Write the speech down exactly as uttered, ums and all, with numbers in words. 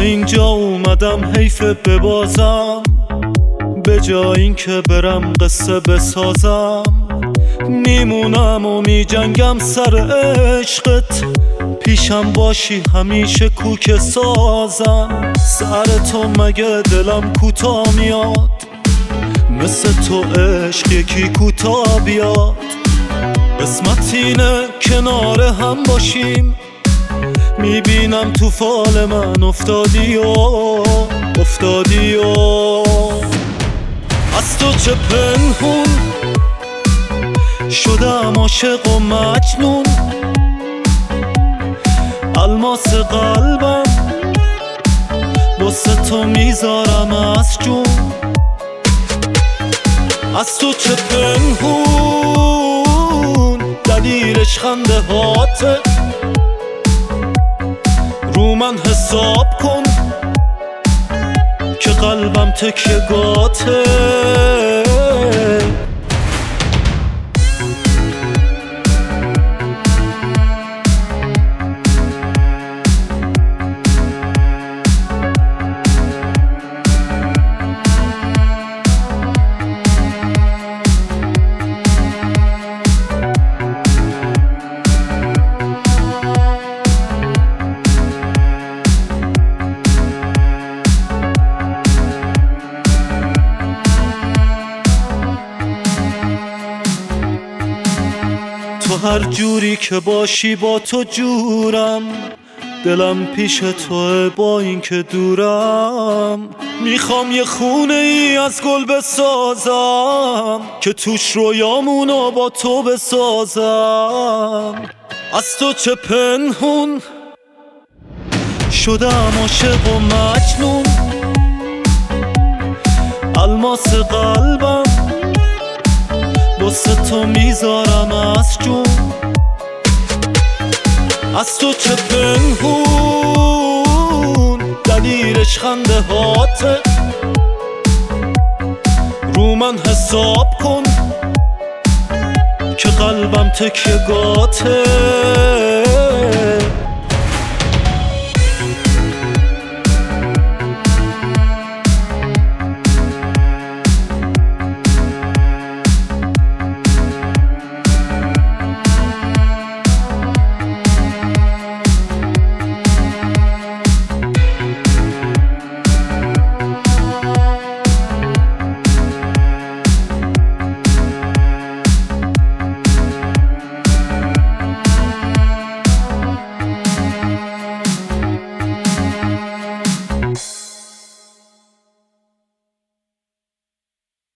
اینجا اومدم حیف ببازم، به جای این که برم قصه بسازم. میمونم و میجنگم سر عشقت، پیشم باشی همیشه کوک سازم. سر تو مگه دلم کوتا میاد، مثل تو عشق یکی کوتا بیاد. قسمت اینه کنار هم باشیم، میبینم تو فال من افتادی و افتادی و از تو چه پنهون شدم عاشق و مجنون. الماس قلبم واسه تو میذارم از جون. از تو چه پنهون دلیلش خنده هاته، رو من حساب کن که قلبم تکیه گاته. تو هر جوری که باشی با تو جورم، دلم پیش توه با این که دورم. میخوام یه خونه ای از گل بسازم که توش رویامونو با تو بسازم. از تو چه پنهون شدم عاشق و مجنون. الماس قلبم واسه تو میذارم از جون. از تو چه پنهون دلیلش خنده هاته، رو من حساب کن که قلبم تکیه گاته.